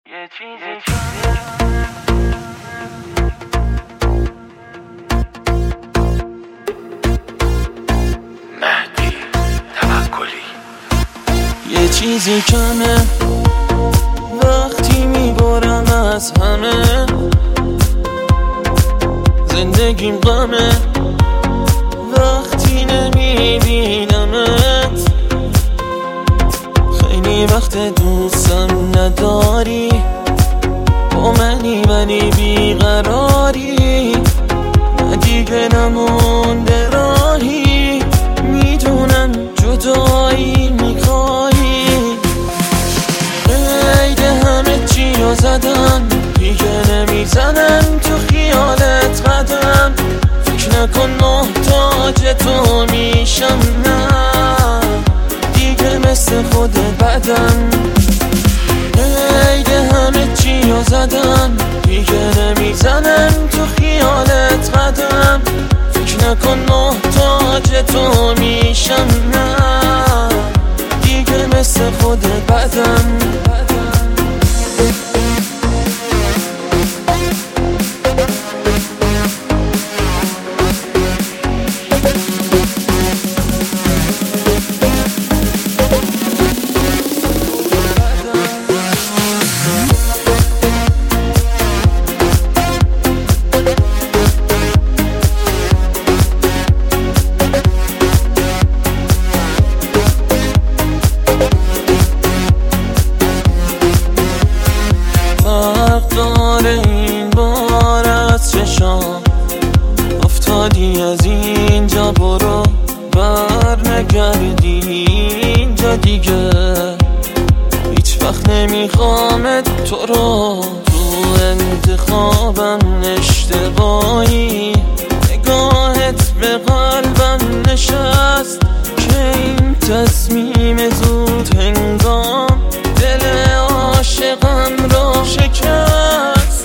یه چیزی مهدی توکلی. یه چیزی کمه وقتی میبارم از همه، زندگیم غمه وقتی نمیبینمت. خیلی وقت دوستم نداری، با منی ولی بیقراری، نه دیگه نمونده راهی، میدونم جدایی میخوایی. قید همه چی رو زدم، دیگه نمیزنم تو خیالت قدم. فکر نکن محتاج تو میشم، نه دیگه مثل خود بدم. قید همه چی رو زدم، دیگه نمیزنم تو خیالت قدم. فکر نکن محتاج تو میشم، نه دیگه مثل خود بدم. این بار از چشام افتادی، از اینجا برو بر نگردی اینجا دیگه. هیچ وقت نمیخوامت تو رو، تو انتخابم اشتباهی. نگاهت به قلبم نشست که این تصمیم زود هنگام دل عاشقم رو شکست.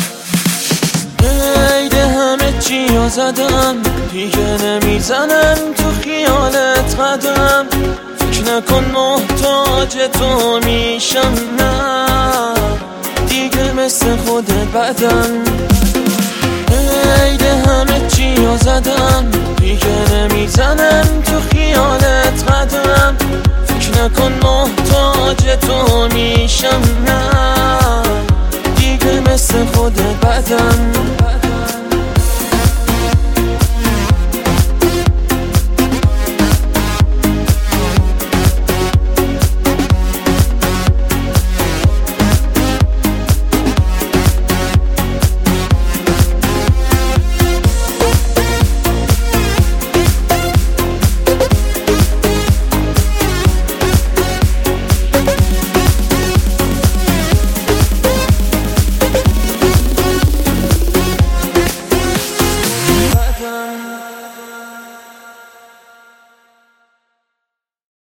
قید همه چی رو زدم، دیگه نمیزنم تو خیالت قدم. فکر نکن محتاج تو میشم، نه دیگه مثل خود بدم. قید همه چی رو زدم، دیگه نمیزنم تو خیالت قدم. فکر نکن محتاج تو میشم، نه دیگه مثل خود بدم.